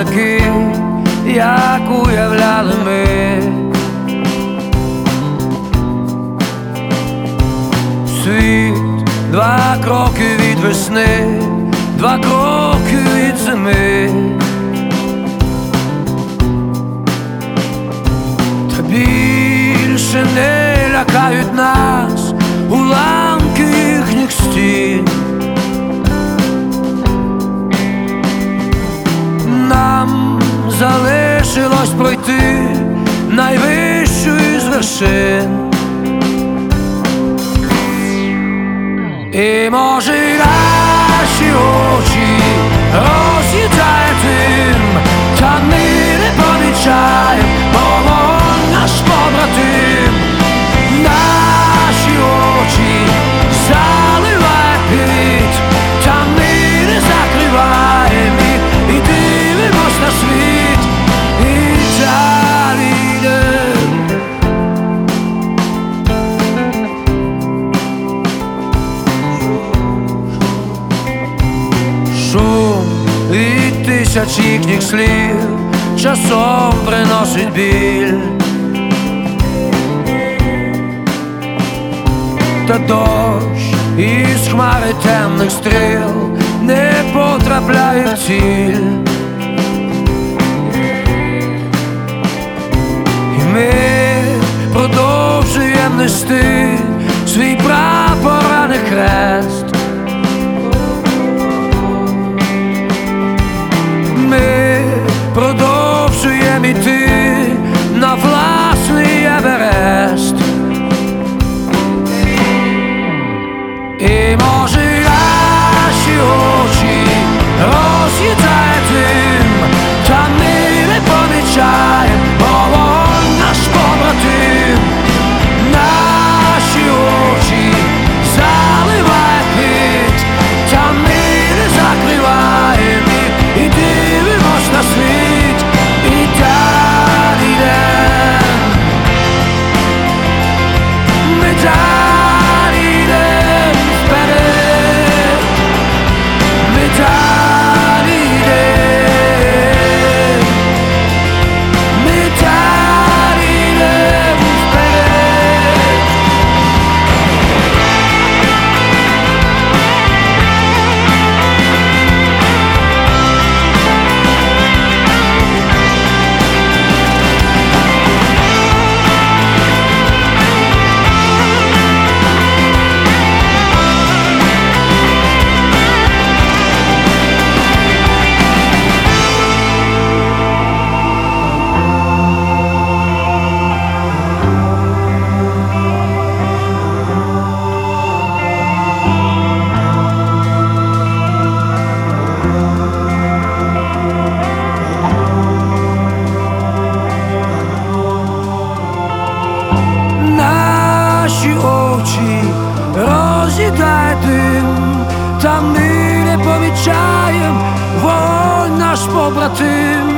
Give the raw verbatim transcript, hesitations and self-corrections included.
такий, як уявляли ми. Світ два кроки від весни, два кроки від зими. Та більше не лякають нас уламки їхніх стін. Нам залишилось пройти найвищу із вершин. І може наші очі роз'їдає дим, та ми не помічаєм, вогонь наш побратим. Наші очі заливає піт, та ми не закриваєм і, і дивимось на світ, і далі йдем. Шум від тисяч їхніх слів часом приносить біль. Та дощ із хмари темних стріл не потрапляє в ціль. І ми продовжуємо нести свій прапор, а не хрест. Ми продовжуємо йти на власний Еверест. І може наші очі роз'їдає дим, та ми не помічаєм, вогонь наш побратим. Наші очі заливає піт, та ми не закриваєм і, і дивимось на світ, і далі йдем. Ми далі йдем вперед, ми далі йдем, ми далі йдем вперед. Наші очі роз'їдає дим, та ми не помічаєм, вогонь наш побратим.